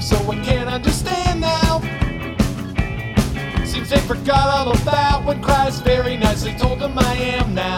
so I can't understand now. Seems they forgot all about when Christ very nicely told them I am now.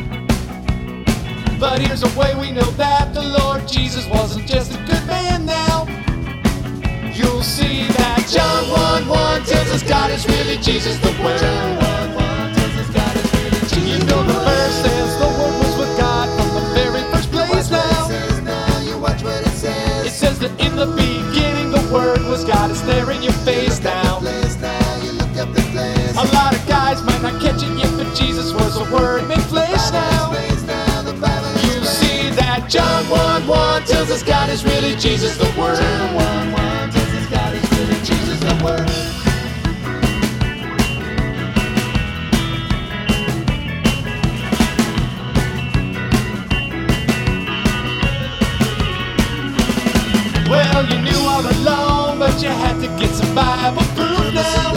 But here's a way we know that the Lord Jesus wasn't just a good man now. You'll see that John 1:1 tells us God is really Jesus the Word. John 1:1 tells us God is really Jesus. You know the verse says the Word was with God from the very first place now. You watch what it says. It says that in the beginning the Word was God. It's there in your face now. You look up the place. A lot of guys might not catch it yet, but Jesus was the Word made flesh now. You see that John 1:1 tells us God is really Jesus the Word. John 1:1 tells us God is really Jesus the Word. Well, you knew all along, but you had to get some Bible proof now.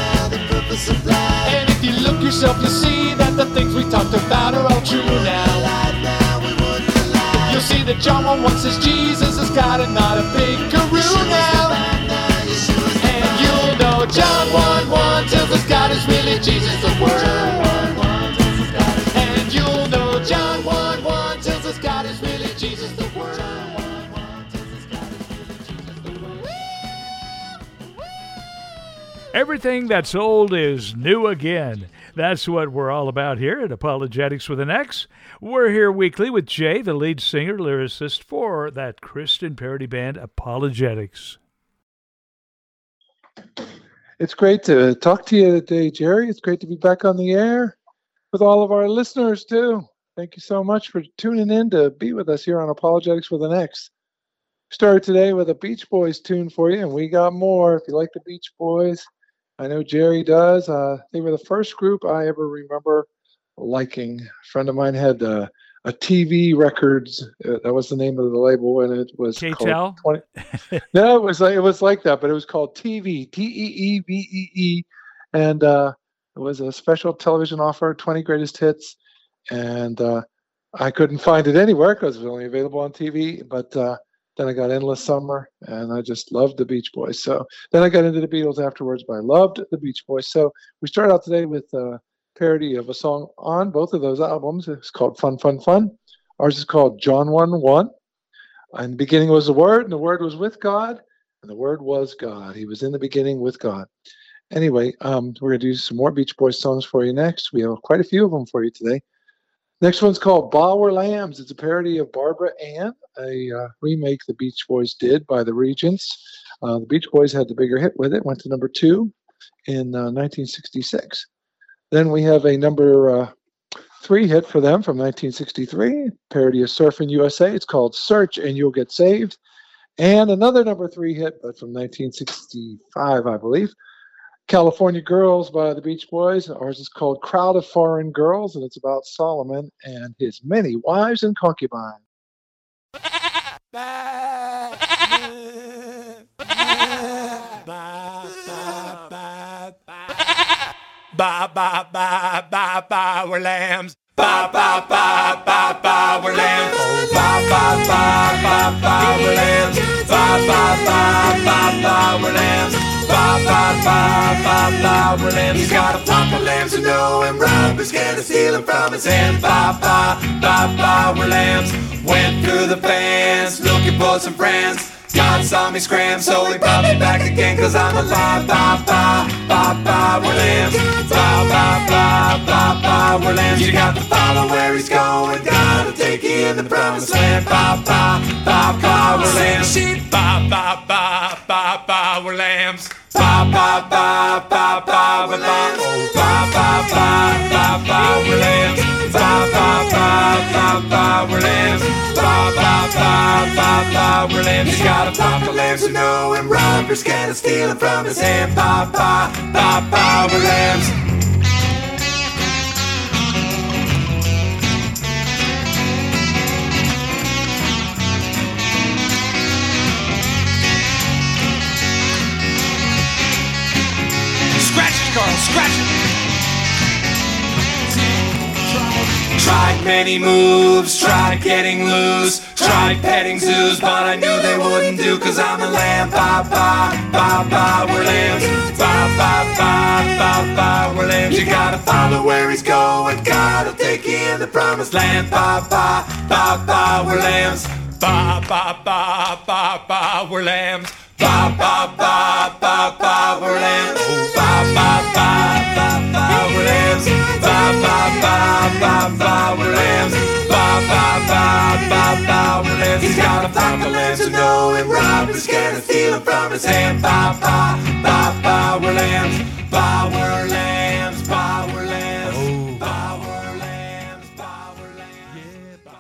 And if you look yourself, you'll see that the things we talked about are all true now. You'll see that John 1:1 says Jesus is God and not a big guru now. And you'll know John 1:1 tells us God is really Jesus the Word. And you'll know John 1:1 tells us God is really Jesus the Word. Everything that's old is new again. That's what we're all about here at Apologetics with an X. We're here weekly with Jay, the lead singer, lyricist for that Christian parody band Apologetics. It's great to talk to you today, Jerry. It's great to be back on the air with all of our listeners, too. Thank you so much for tuning in to be with us here on Apologetics with an X. Started today with a Beach Boys tune for you, and we got more. If you like the Beach Boys, I know Jerry does. They were the first group I ever remember liking. A friend of mine had a TV Records. That was the name of the label, and it was K-Tel? called 20. No, it was like that, but it was called TV, Teevee, and it was a special television offer, 20 Greatest Hits, and I couldn't find it anywhere because it was only available on TV, but then I got Endless Summer, and I just loved the Beach Boys. So then I got into the Beatles afterwards, but I loved the Beach Boys. So we started out today with a parody of a song on both of those albums. It's called Fun, Fun, Fun. Ours is called John 1:1. In the beginning was the Word, and the Word was with God, and the Word was God. He was in the beginning with God. Anyway, we're going to do some more Beach Boys songs for you next. We have quite a few of them for you today. Next one's called Ba Were Lambs. It's a parody of Barbara Ann, a remake the Beach Boys did by the Regents. The Beach Boys had the bigger hit with it, went to number 2 in 1966. Then we have a number 3 hit for them from 1963, parody of Surfin' USA. It's called Search and You'll Get Saved. And another number 3 hit, but from 1965, I believe, California Girls by the Beach Boys. Ours is called Crowd of Foreign Girls, and it's about Solomon and his many wives and concubines. Ba ba ba ba ba, we're lambs. Ba ba ba ba ba, we're lambs. Oh, ba ba ba ba ba, we're lambs. Ba ba ba ba ba, we're lambs. Ba ba ba ba ba, we're lambs. He's got a flock of lambs who know him. Robbers scared to steal him from his hand. Ba ba ba ba, we're lambs. Went through the fence looking for some friends. God saw me scram, so he brought me back again. Cause I'm alive, ba ba ba ba, we're lambs. Ba ba ba ba ba, we're lambs. You got to follow where he's going. Gotta take you in the promised land. Ba ba ba ba, we're lambs. Ba ba ba ba ba, we're lambs. Ba ba ba ba ba, we're lambs. Oh, ba ba ba ba ba, we're lambs. Ba ba ba ba ba, we're lambs. Ba ba ba ba ba, we're lambs. He's got a flock of lambs who know him. Robbers can't steal him from his hand. Ba ba ba ba, we're lambs. Scratch it, Carl, scratch it. Tried many moves, tried getting loose, tried petting zoos, but I knew they wouldn't do, 'cause I'm a lamb. Ba ba ba ba, we're lambs. Ba ba ba ba ba, we're lambs. You gotta follow where he's going, God'll take you in the promised land. Ba ba ba ba, we're lambs. Ba ba ba ba ba, we're lambs. Ba ba ba ba ba, we're lambs. Ba ba ba ba ba, we're lambs. Ba ba ba ba ba, we're lambs. Ba ba ba ba ba, we're lambs. He's got a flock of lambs who know him. Robbers scared to steal him from his hand. Ba ba ba ba, we're lambs. Ba we're lambs. Ba we're lambs. Ba we're lambs. Ba we're lambs. Yeah, ba.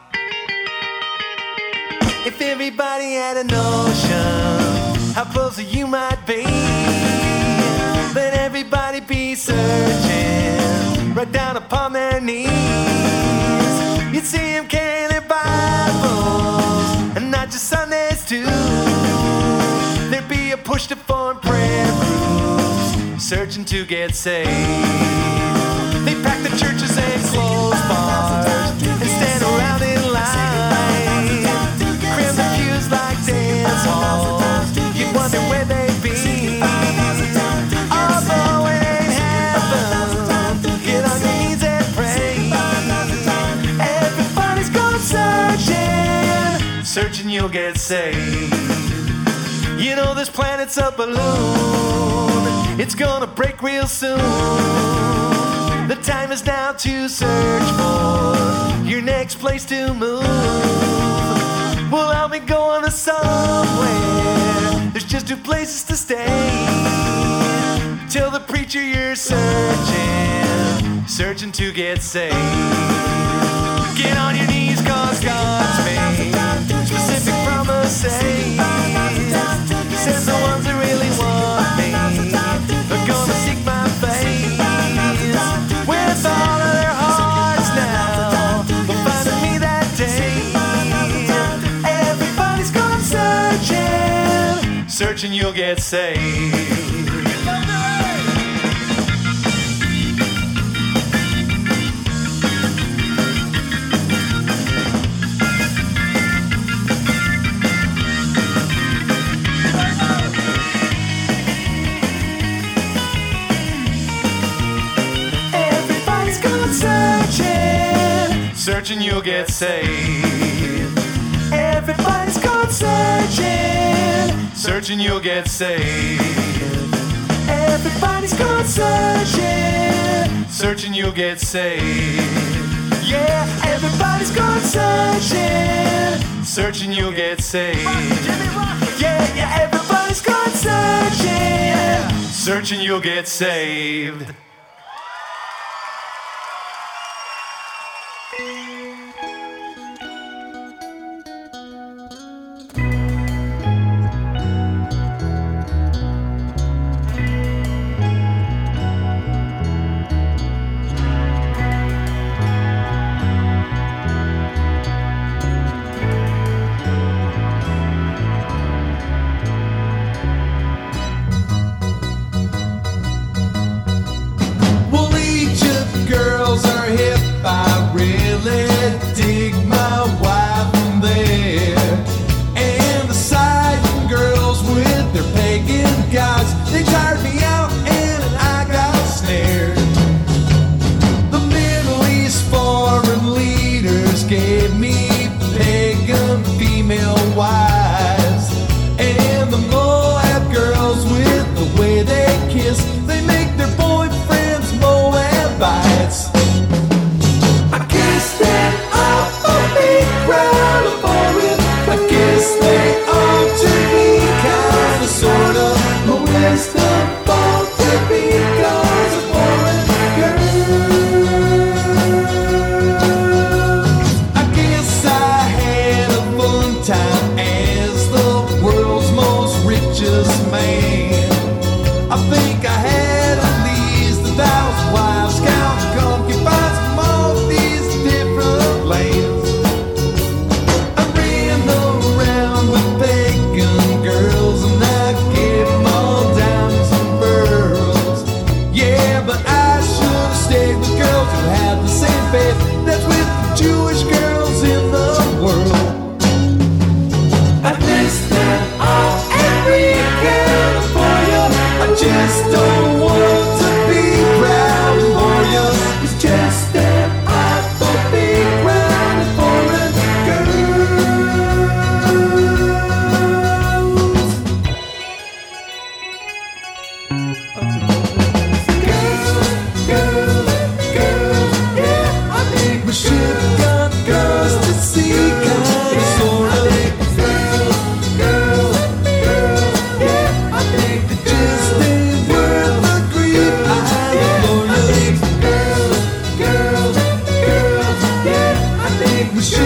If everybody had a notion how close you might be, let everybody be searching right down upon their knees. You'd see them carrying their Bibles, and not just Sundays too. There'd be a push to form prayer groups, searching to get saved. They pack the churches and close bars and stand around in line, cram the pews like dance halls. You wonder where they've been. Although it ain't happened, get on your knees and pray. Everybody's going searching, searching you'll get saved. You know this planet's a balloon, it's gonna break real soon. The time is now to search for your next place to move. Well, I'll be going to somewhere, there's just two places to stay. Tell the preacher you're searching, searching to get saved. Get on your knees, 'cause God's made specific promises. He says the ones that really want me are gonna seek my face. With all of their hearts now, they'll find me that day. Everybody's gone searching, searching you'll get saved. Searching you'll get saved. Everybody's gone searching, searching you'll get saved. Everybody's gone searching, searching you'll get saved. Yeah, everybody's gone searching, searching you'll get saved. Yeah, yeah, everybody's gone searching, searching you'll get saved.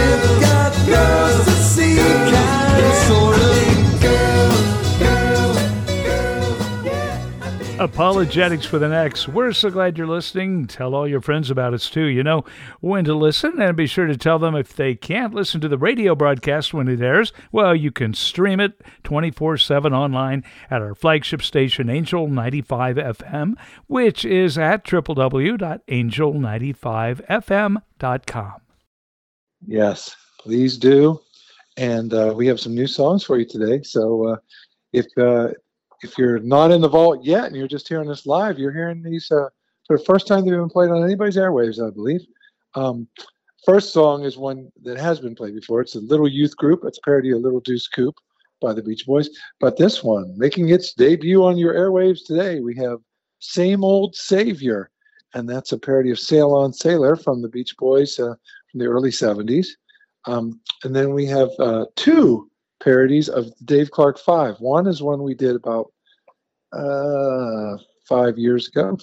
You've got girls to see, kind of sort of girl, yeah. Apologetics with an X. We're so glad you're listening. Tell all your friends about us, too. You know when to listen, and be sure to tell them if they can't listen to the radio broadcast when it airs, well, you can stream it 24/7 online at our flagship station, Angel 95 FM, which is at www.angel95fm.com. Yes, please do. And we have some new songs for you today. So if you're not in the vault yet and you're just hearing this live, you're hearing these for the first time they've been played on anybody's airwaves, I believe. First song is one that has been played before. It's a Little Youth Group. It's a parody of Little Deuce Coupe by the Beach Boys. But this one, making its debut on your airwaves today, we have Same Old Savior. And that's a parody of Sail On Sailor from the Beach Boys from the early 70s. And then we have two parodies of the Dave Clark Five. One is one we did about 4.5 years ago,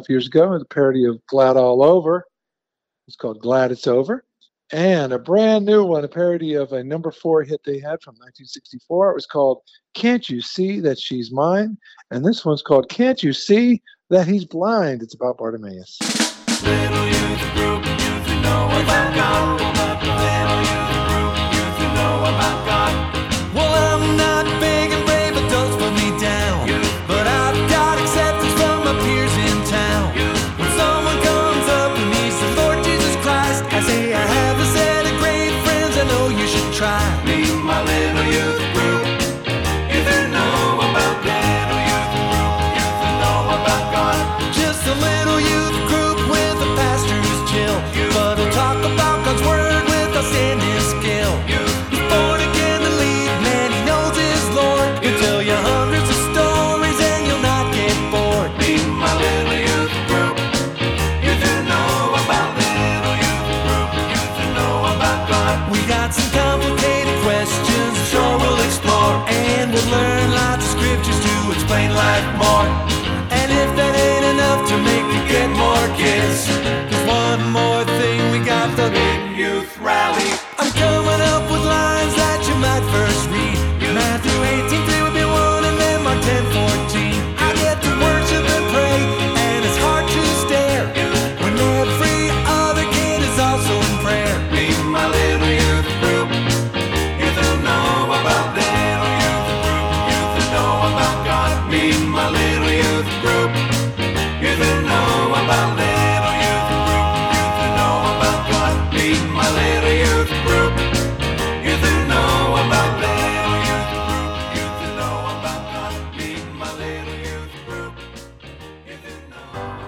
a parody of Glad All Over. It's called Glad It's Over. And a brand new one, a parody of a number 4 hit they had from 1964. It was called Can't You See That She's Mine? And this one's called Can't You See That He's Blind? It's about Bartimaeus. Little youth group, youth who know about God. Little youth group, youth who know about God. Well, I'm not big and brave, but don't put me down. But I've got acceptance from my peers in town. When someone comes up to me, says, Lord Jesus Christ, I say I have a set of great friends I know you should try. Me, my little youth group, youth who know about little youth group, youth who know about God. Just a little youth group with a pastor who's chill, but he'll talk about God's word with outstanding skill. He's born again to lead, man, he knows his Lord. He'll tell you hundreds of stories and you'll not get bored. Be my little youth group, youth who know about little youth group, youth who know about God. We got some complicated questions, I'm sure we'll explore, and we'll learn lots of scriptures to explain life more. And if that ain't enough to make you get more kids, there's one more thing, we got the big youth rally. I'm coming up with lines that you might first read. Matthew 18:3 would be one, and then Mark 10:14. I get to worship and pray, and it's hard to stare when every other kid is also in prayer. Me, my little youth group, youth who know about little youth group, youth who know about God. Me, my little youth group, youth who know about little youth group, youth who know about God. Me, my little youth group, youth who know about little youth group, youth who know about God. Me, my little youth group, youth who know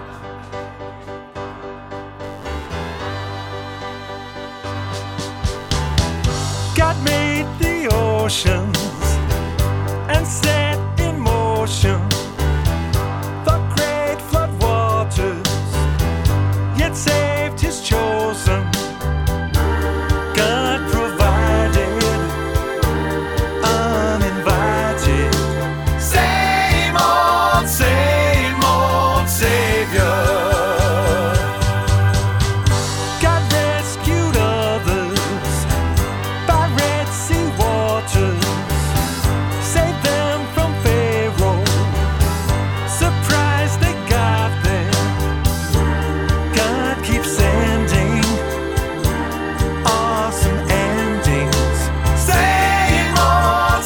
about God. God made the oceans and set in motion the great flood waters, yet saved his chosen. God provided uninvited. Same old Savior. God rescued others by Red Sea waters, saved them from Pharaoh. Surprised they got there. God keeps sending awesome endings. Same old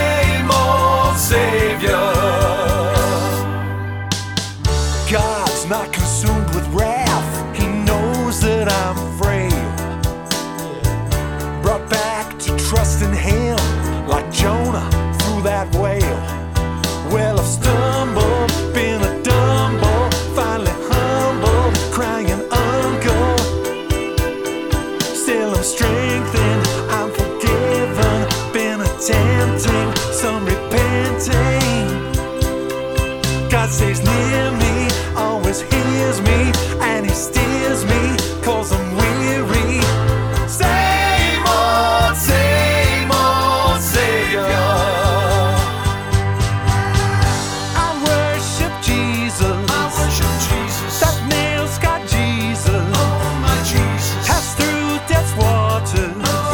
Savior. God's not consumed with wrath. He knows that I'm frail. Brought back to trust in Him like Jonah through that whale. Well, I've stumbled, been a dumble, finally humble, crying uncle. Still I'm strengthened, I'm forgiven, been attempting some repenting. God stays near me, always hears me, and He steers me, 'cause I'm weary. Same old Savior. I worship Jesus. That nail-scarred Jesus. Oh, my Jesus. Pass through death's waters.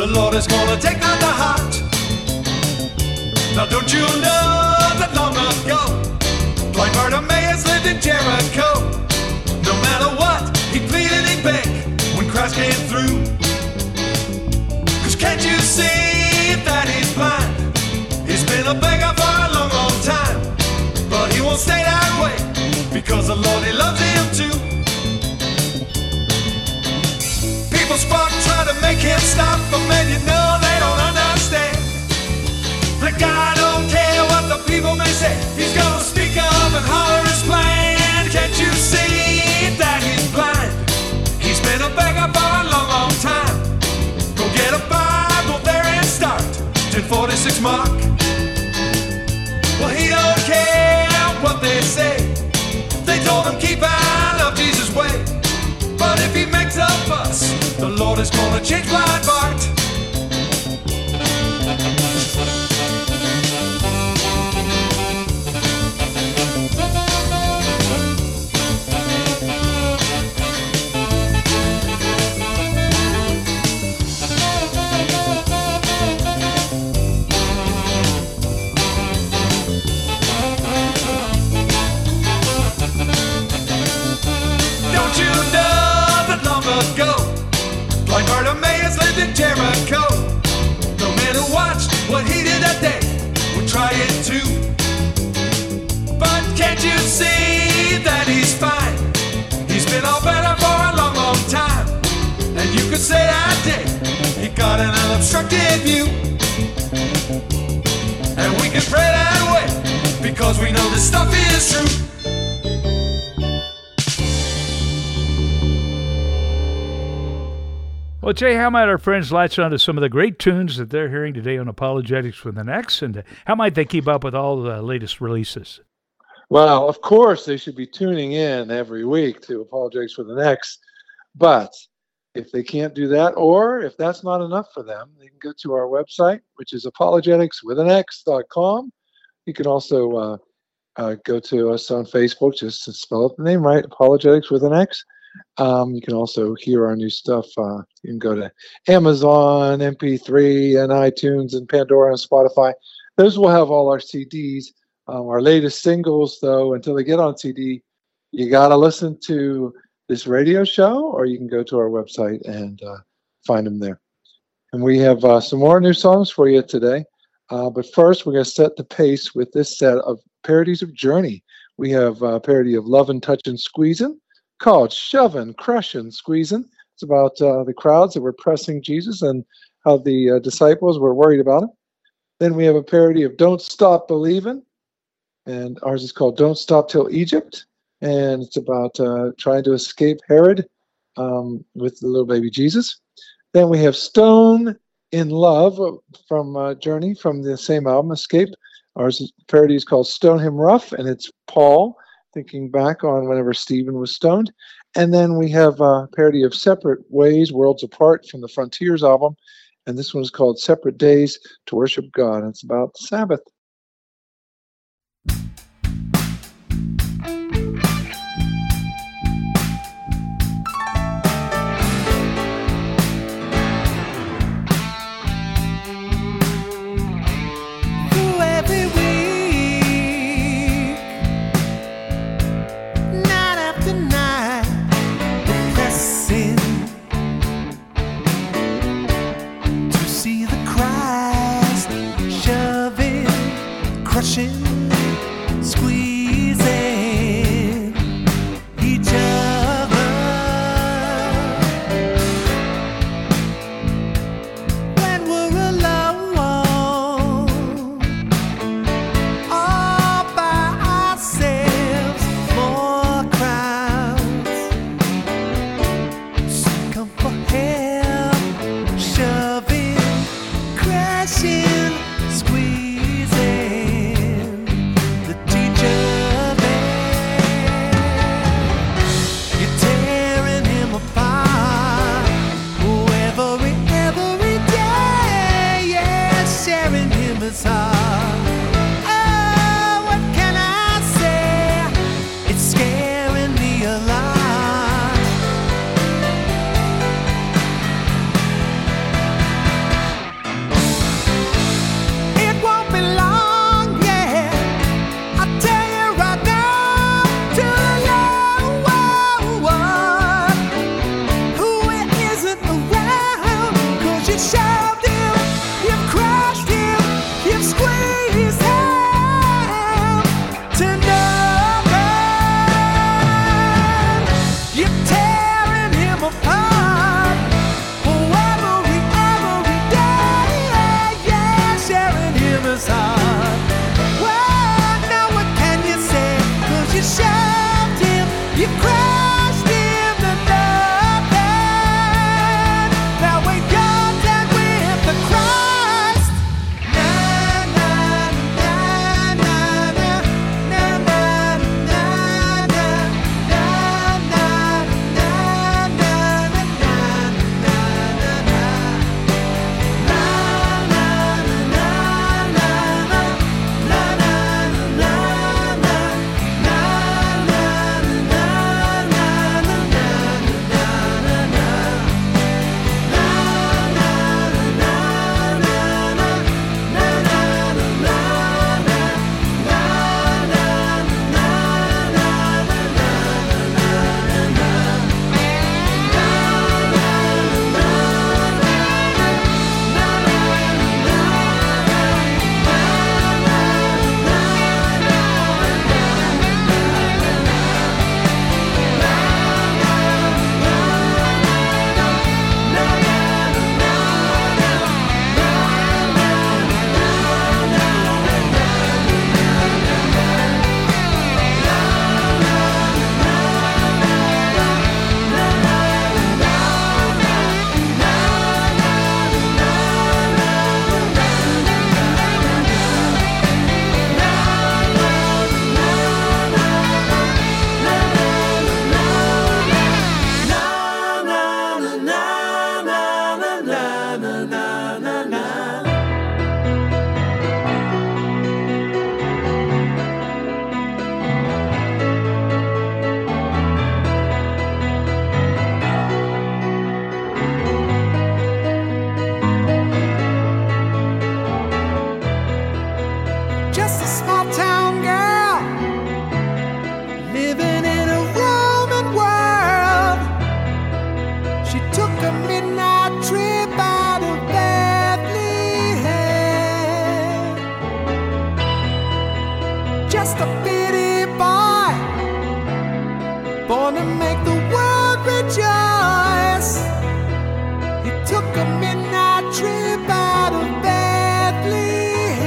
the Lord is gonna take that to heart. Now don't you know that long ago, blind Bartimaeus lived in Jericho. No matter what, he pleaded, he begged when Christ came through. 'Cause can't you see that he's blind? He's been a beggar for a long, long time. But he won't stay that way, because the Lord, he loves him too. People spark, try to make him stop, but man, you know they don't understand. The guy don't care what the people may say. He's gonna speak up and holler his plan. Can't you see that he's blind? He's been a beggar for a long, long time. Go get a Bible there and start 1046 Mark. Well, he don't care what they say. They told him keep out of Jesus' way. But if he makes a fuss, the Lord is gonna change blind Bart. Like Bartimaeus lived in Jericho. The man who watched what he did that day would try it too. But can't you see that he's fine? He's been all better for a long, long time. And you could say that day he got an unobstructed view. And we can pray that way, because we know this stuff is true. Well, Jay, how might our friends latch on to some of the great tunes that they're hearing today on Apologetics with an X, and how might they keep up with all the latest releases? Well, of course, they should be tuning in every week to Apologetics with an X. But if they can't do that, or if that's not enough for them, they can go to our website, which is apologeticswithanx.com. You can also go to us on Facebook, just to spell out the name right, Apologetics with an X. You can also hear our new stuff. You can go to Amazon, MP3, and iTunes, and Pandora, and Spotify. Those will have all our CDs. Our latest singles, though, until they get on CD, you got to listen to this radio show, or you can go to our website and find them there. And we have some more new songs for you today. But first, we're going to set the pace with this set of parodies of Journey. We have a parody of Lovin', Touchin', Squeezin', called Shovin', Crushin', Squeezin'. It's about the crowds that were pressing Jesus and how the disciples were worried about him. Then we have a parody of Don't Stop Believin', and ours is called Don't Stop Till Egypt, and it's about trying to escape Herod with the little baby Jesus. Then we have Stone in Love from Journey from the same album, Escape. Ours parody is called Stone Him Rough, and it's Paul thinking back on whenever Stephen was stoned. And then we have a parody of Separate Ways, Worlds Apart from the Frontiers album. And this one is called Separate Days to Worship God. And it's about the Sabbath. Squeezing, the teacher small town girl living in a Roman world. She took a midnight trip out of Bethlehem. Just a bitty boy, born to make the world rejoice. He took a midnight trip out of Bethlehem.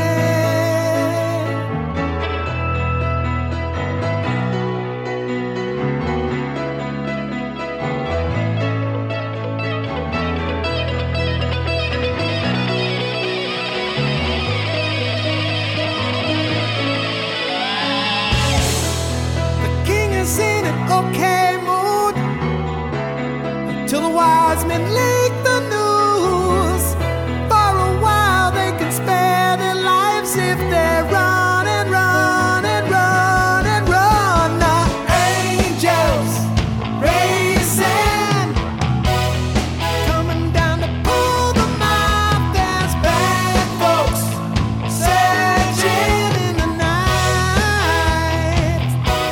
The king is in an okay mood until the wise men leak the news. For a while they can spare their lives if they're run and run and run and run. The angels racing, coming down to pull them out. There's bad folks searching in the night.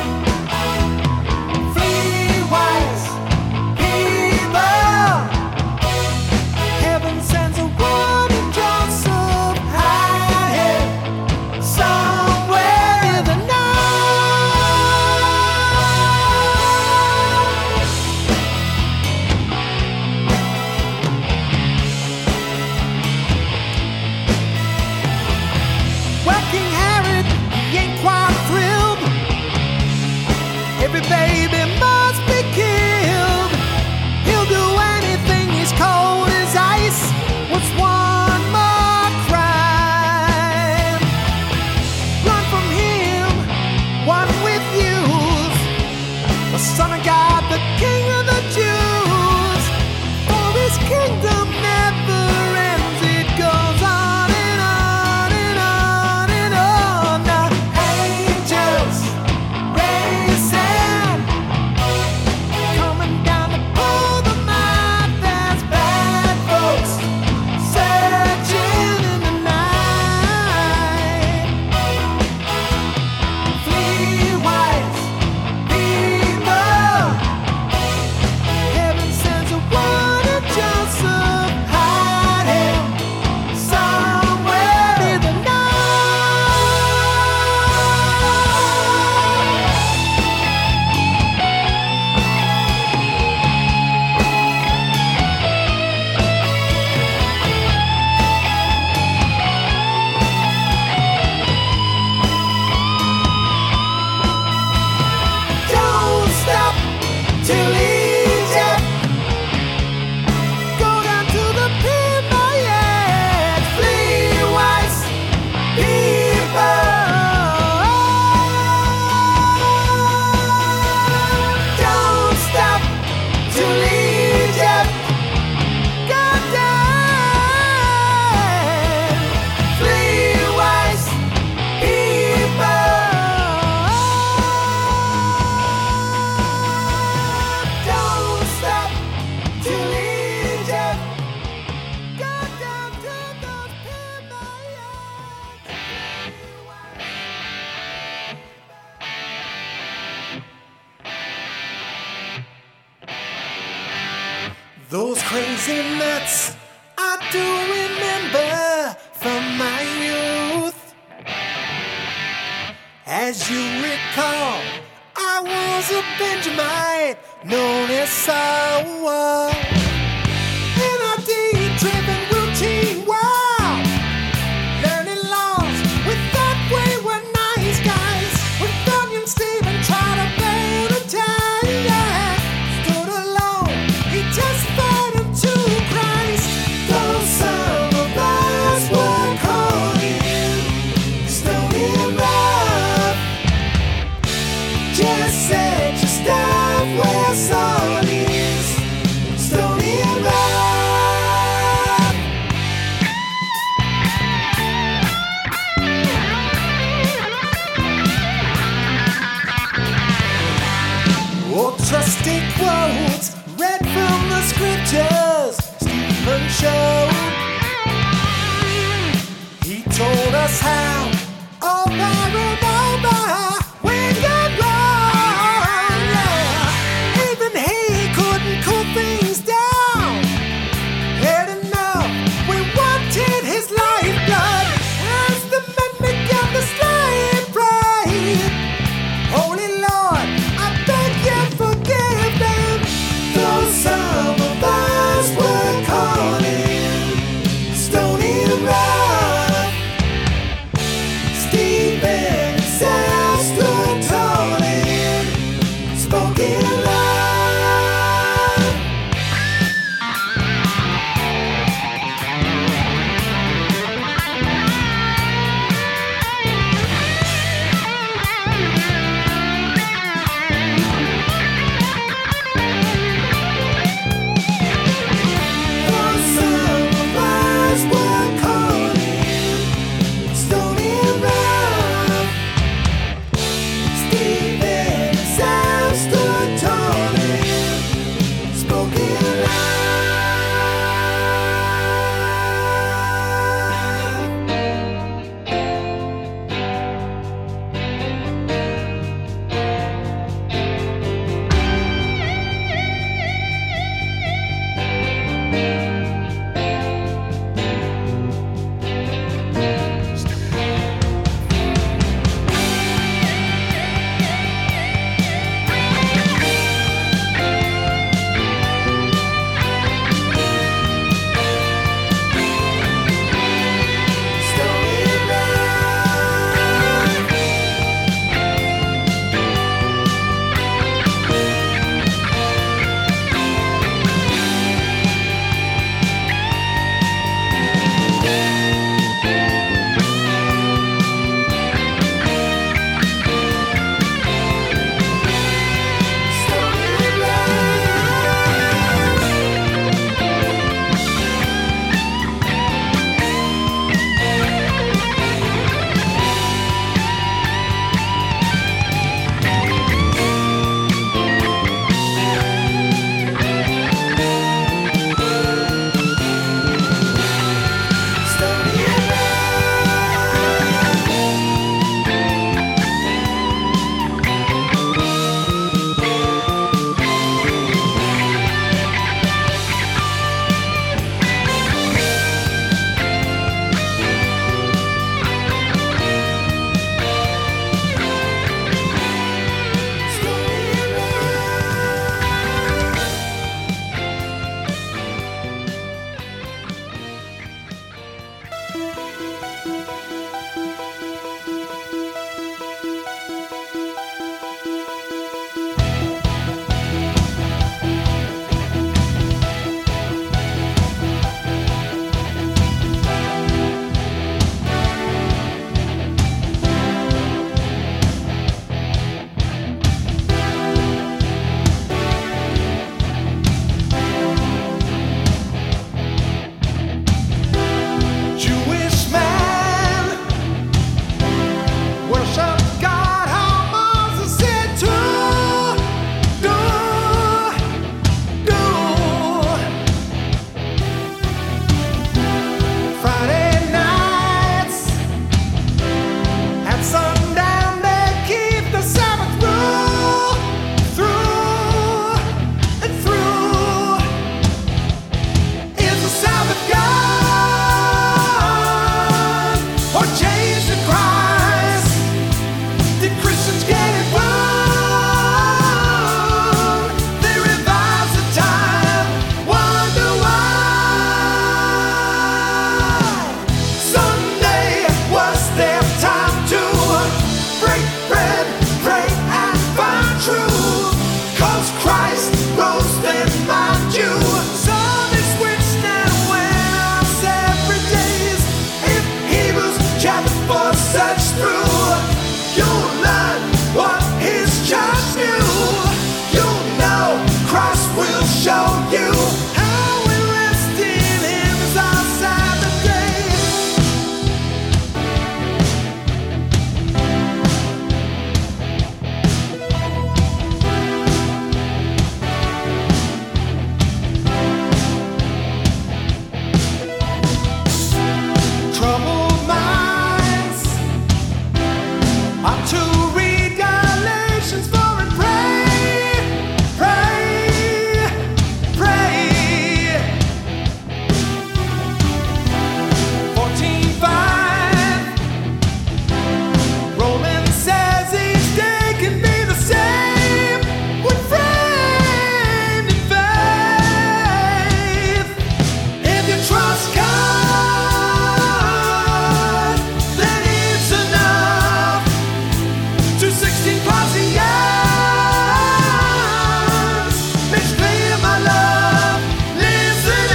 Free wise people, heaven sends a warning. Joseph, hide him somewhere in the night. Well, King Herod, he ain't quite thrilled. Every baby must be killed. He'll do anything, he's cold as ice. What's one more crime? Run from him, one with youth, the Son of God, the King of the Jews. For his kingdom never ends, it goes on and on and on and on. The angels racing, coming down to pull them out. There's bad folks searching in the night. Flee wise people, heaven sends a warning. Joseph, hide him somewhere in the night. Don't stop till Egypt. Go down to the Pimayet. Flee wise people. Don't stop till Egypt. Go down. Flee wise people. Don't stop till Egypt. Go down to those Those crazy nuts I do remember from my youth. As you recall, I was a Benjamite known as Saul. And I did driven routine wild, learning laws with that wayward nice guys. When Bunyan Stephen tried to build a town, stood alone, he testified unto Christ. Though some of us were calling, stony and rough, just set your stuff where Saul is, stony and rough. Oh, trusty quotes read from the scriptures Stephen showed. He told us how all power I'm to read Galatians 4 and pray, pray, pray. 14:5. Romans says each day can be the same when framed in faith. If you trust God, then it's enough. 216 Colossians makes clear my love. Listen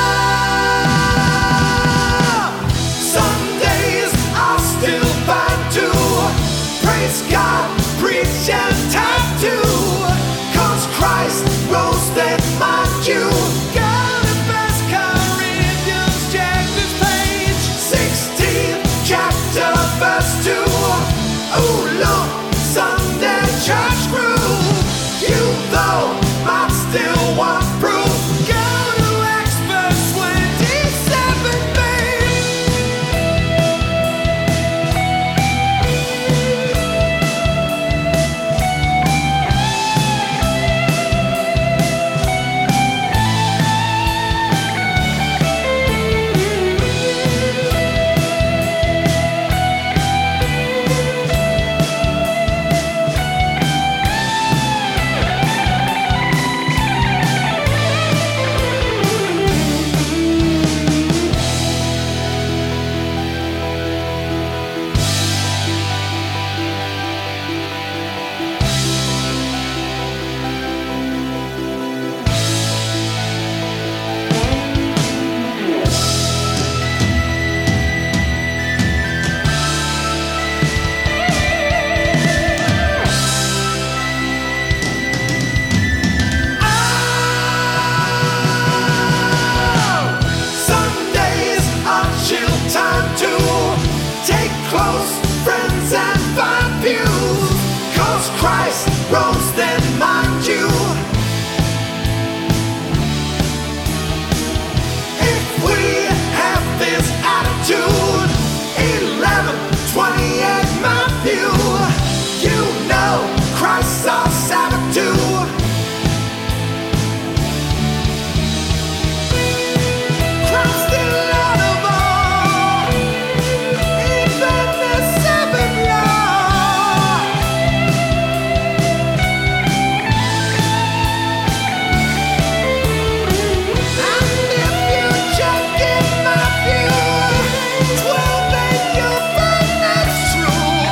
up. Some days I'll still find to praise God, preach and tap to. 'Cause Christ rose, then mind you. God in 1 Corinthians, check this page. 16th chapter, verse 2. Oh, look, Sunday church crew. You though might still want proof. Go to Acts verse 27, babe. Sundays are chill time to take close friends and find views. 'Cause Christ rose, then mind you. If we have this attitude, 11:28 Matthew, you know Christ's our Sabbath too. Christ the Lord of all, even the seventh law. And if you check in Matthew 12:8, you'll find that's true.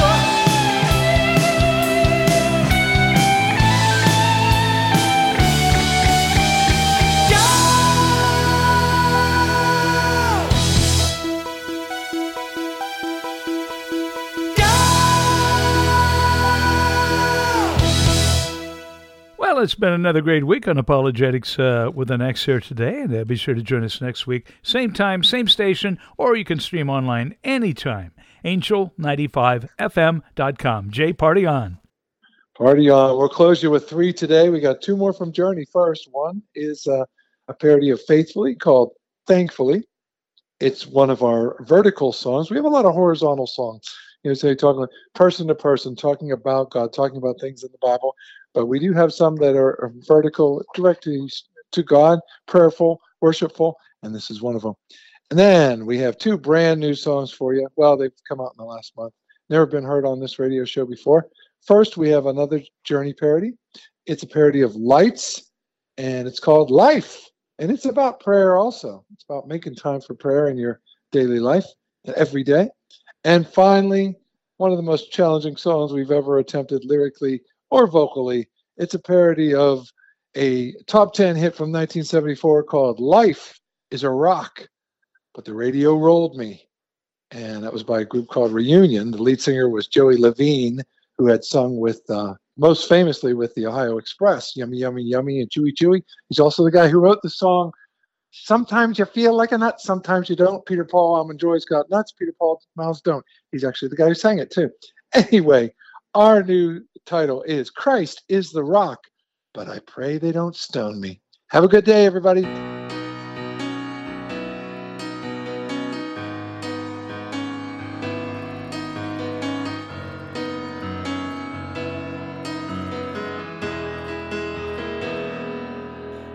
Well, it's been another great week on Apologetics with an X here today, and be sure to join us next week. Same time, same station, or you can stream online anytime. Angel95fm.com. Jay, party on. Party on. We'll close you with 3 today. We got 2 more from Journey first. One is a parody of Faithfully called Thankfully. It's one of our vertical songs. We have a lot of horizontal songs. Say talking person to person, talking about God, talking about things in the Bible. But we do have some that are vertical, directly to God, prayerful, worshipful, and this is one of them. And then we have 2 brand new songs for you. Well, they've come out in the last month. Never been heard on this radio show before. First, we have another Journey parody. It's a parody of Lights, and it's called Life. And it's about prayer also. It's about making time for prayer in your daily life, every day. And finally, one of the most challenging songs we've ever attempted lyrically or vocally. It's a parody of a top 10 hit from 1974 called Life is a Rock, but the radio rolled me. And that was by a group called Reunion. The lead singer was Joey Levine, who had sung with, most famously with the Ohio Express, Yummy, Yummy, Yummy, and Chewy, Chewy. He's also the guy who wrote the song, Sometimes You Feel Like a Nut, Sometimes You Don't. Peter Paul Almond Joy's got nuts, Peter Paul Miles don't. He's actually the guy who sang it too. Anyway, our new title is Christ is the Rock, but I pray they don't stone me. Have a good day, everybody.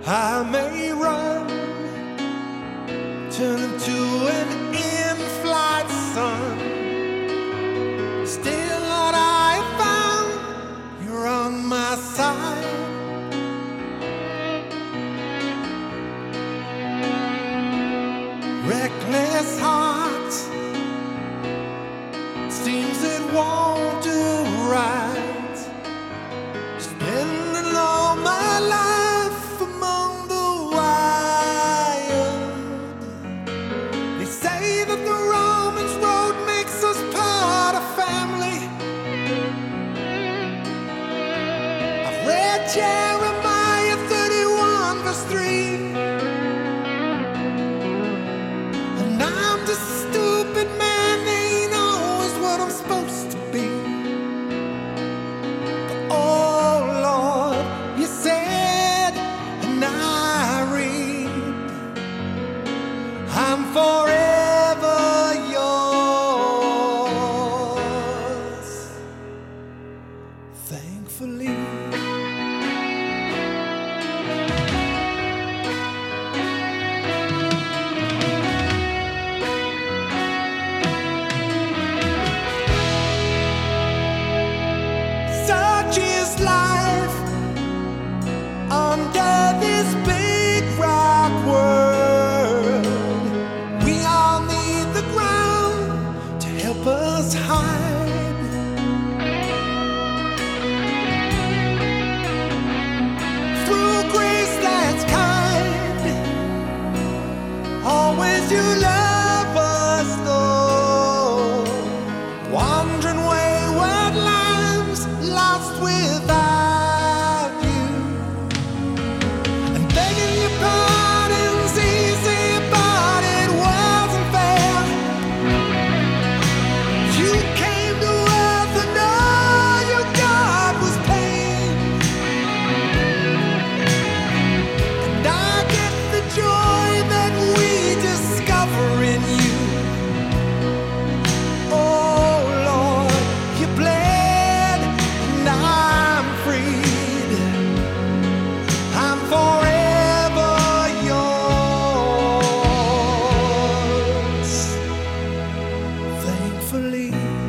I may run, turn into an in-flight sun. Still, Lord, I found you're on my side. Reckless heart seems it won't do right. Spending all my life among the wild. They say that the Romans road makes us part of family. I've read Jeremiah 31 verse 3. And I'm just a stupid man, ain't always what I'm supposed to be. But oh Lord, you said, and I read, I'm forever yours. Thankfully. Such is life under this big rock world. We all need the ground to help us hide. Through grace that's kind, always you love us though. Wandering wayward lambs, lost without you. And begging your pardon's easy, but it wasn't fair. You came to earth and all you got was pain. And I get the joy that we discover in you. Oh Lord, you bled and I'm freed. I'm forever yours. Thankfully.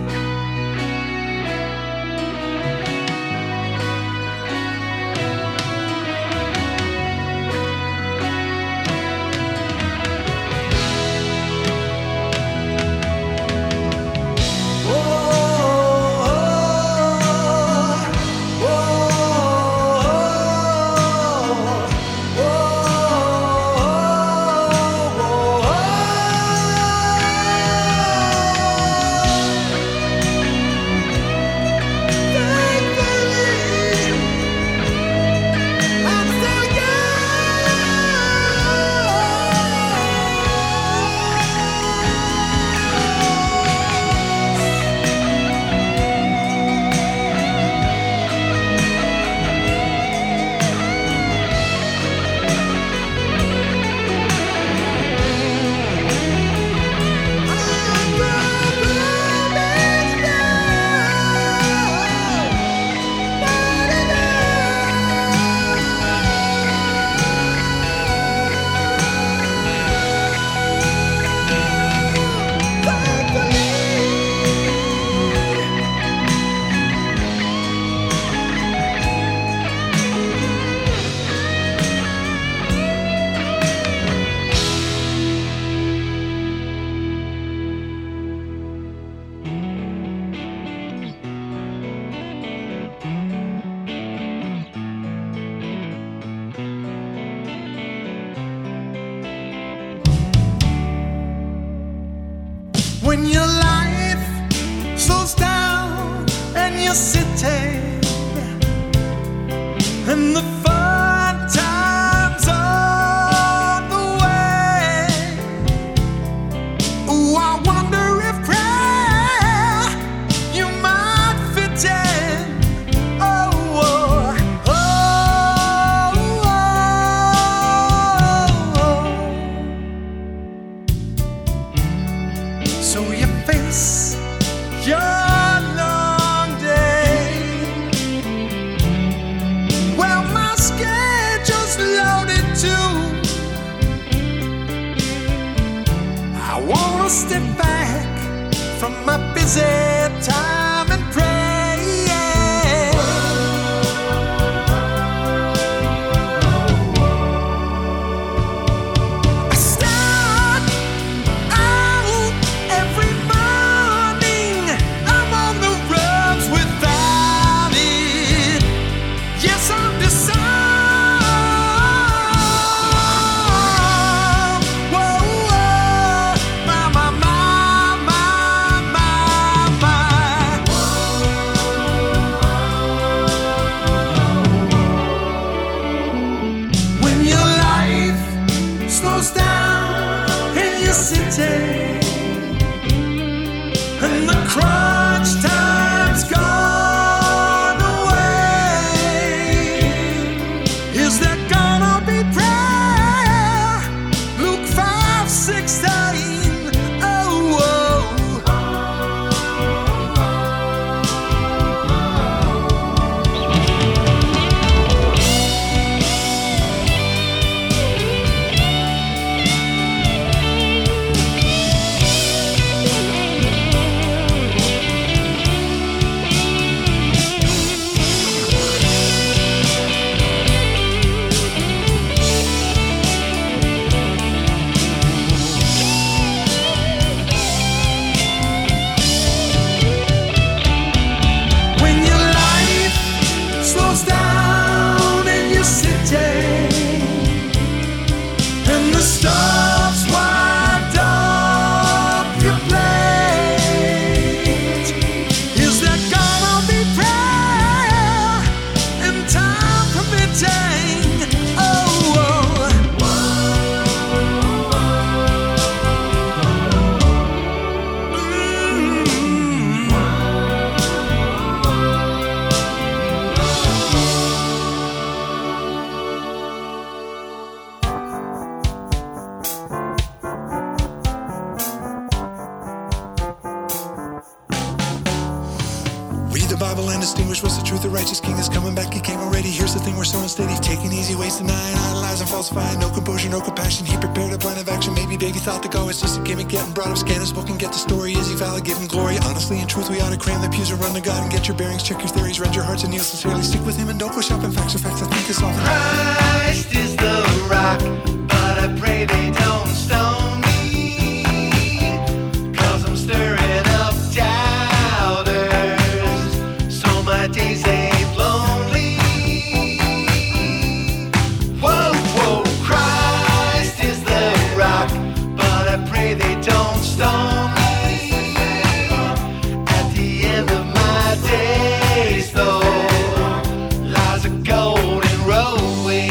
When your life slows down and you're sitting and the fun times on the way. Oh, I wonder if prayer you might fit in. Oh, oh, oh, oh. So you face your long day. Well, my visit time and pray. I start out every morning. I'm on the roads without it. Yes, I'm disarmed. Whoa, whoa, my, my, my, my, my, my. When your life slows down in your city and the crunch time's gone away, is there gonna be prayer? Luke 5:16. Oh, when your life slows down in your city and the stars wiped off your plate, is there gonna be prayer and time permitting? Oh, Read the Bible and distinguish what's the truth. The righteous king is coming back. He came already. Here's the thing, we're so unsteady. Taking easy ways, denying, idolizing, falsifying. No composure, no compassion. He prepared a plan of action. Maybe baby thought the go. It's just a gimmick. Getting brought up. Scan his book and get the story. Is he valid? Give him glory. Honestly, in truth, we ought to cram the pews and run to God and get your bearings. Check your theories. Rend your hearts and kneel sincerely. Stick with him and don't go shopping facts or facts. I think it's often. Christ is the rock, but I pray they don't stone me, 'cause I'm stirring up doubters, so my days ain't lonely. Whoa, whoa, Christ is the rock, but I pray they don't stone me. At the end of my days, though, lies a golden roadway.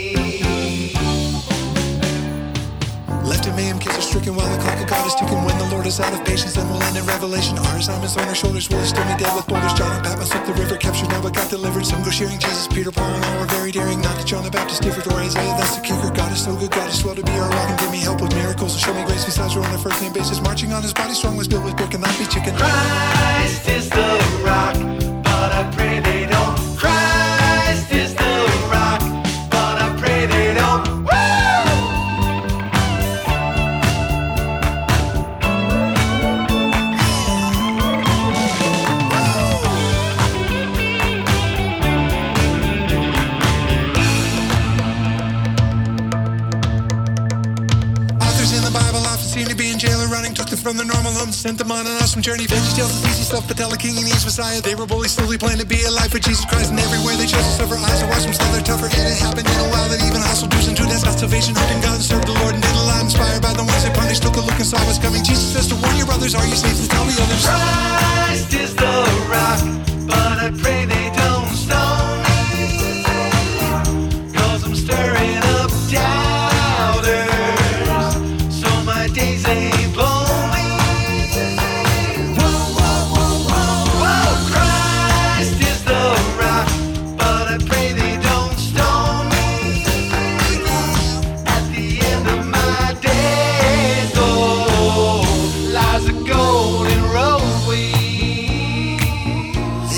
Left in mayhem, kids are stricken while the clock of God is ticking. When the Lord is out of patience, then we'll end in revelation. Our assignments on our shoulders. Will he still be dead with boulders? John and Patmos up the river, captured now but got delivered. Some go sharing Jesus. Peter, Paul, and all were very daring. Not that John the Baptist differed or Isaiah, that's the kicker. God is so good, God is swell to be our rock and give me help with miracles and show me grace. Besides, we're on a first name basis. Marching on his body strong was built with brick and not be chicken. Christ is the rock, but I pray they don't. Christ is the rock, but I pray they don't. Woo! Authors in the Bible often seem to be in jail or running. Took them from the normal homes, sent them on an awesome journey. Veggie tales is easy stuff, but tell a king he needs Messiah. They were bullies, slowly planned to be a life for Jesus Christ. And everywhere they chose to suffer, eyes to watch them still they're tougher. And it happened in a while that even hostile Jews and Judas got salvation. Hope in God and served the Lord and did a lot. Inspired by the ones they punished, took a look and saw what's coming. Jesus says to warn your brothers, are you safe? And tell the others. Christ is the rock, but I pray they don't stone me, 'cause I'm stirring up doubters, so my days ain't lonely. Whoa, whoa, whoa, whoa, whoa. Christ is the rock, but I pray they don't stone me. At the end of my days, oh, lies a golden roadway.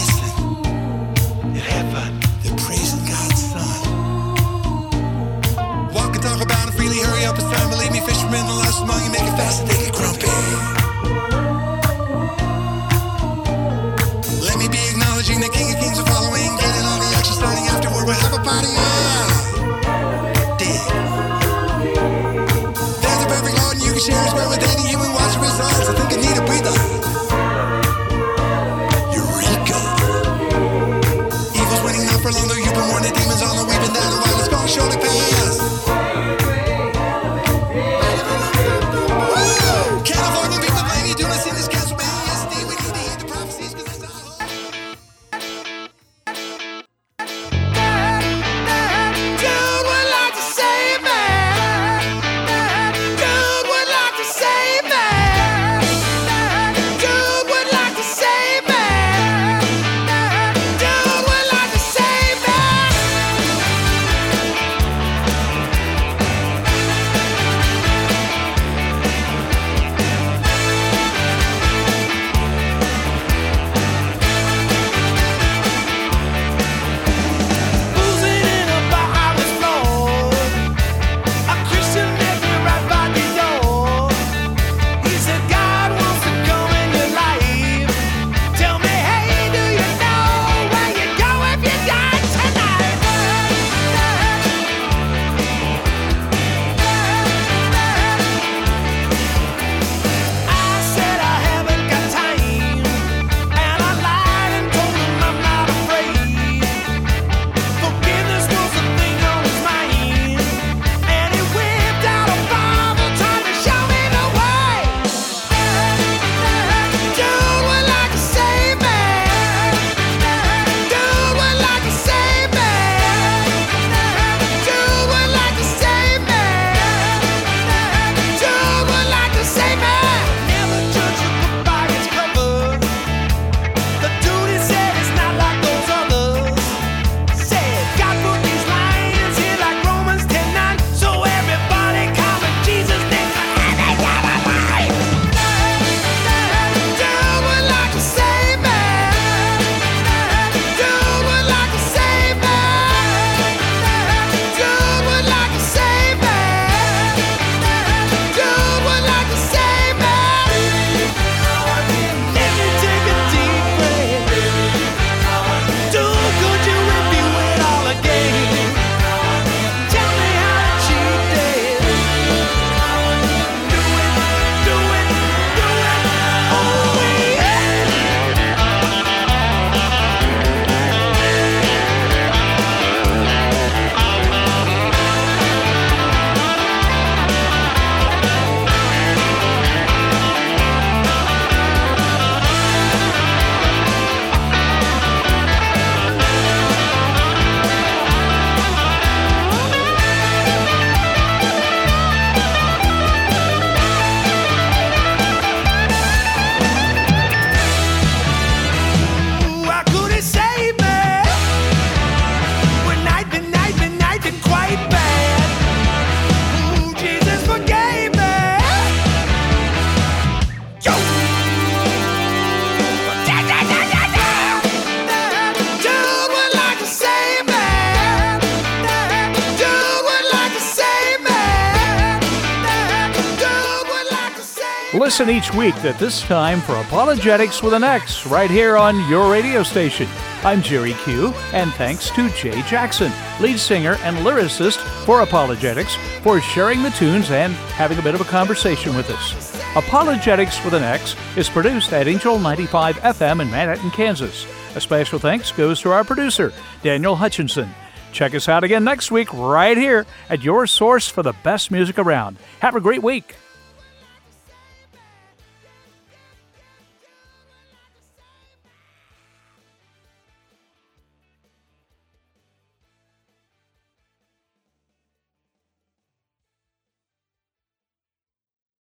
Listen each week at this time for Apologetics with an X right here on your radio station. I'm Jerry Q, and thanks to Jay Jackson, lead singer and lyricist for Apologetics, for sharing the tunes and having a bit of a conversation with us. Apologetics with an X is produced at Angel 95 FM in Manhattan, Kansas. A special thanks goes to our producer, Daniel Hutchinson. Check us out again next week right here at your source for the best music around. Have a great week.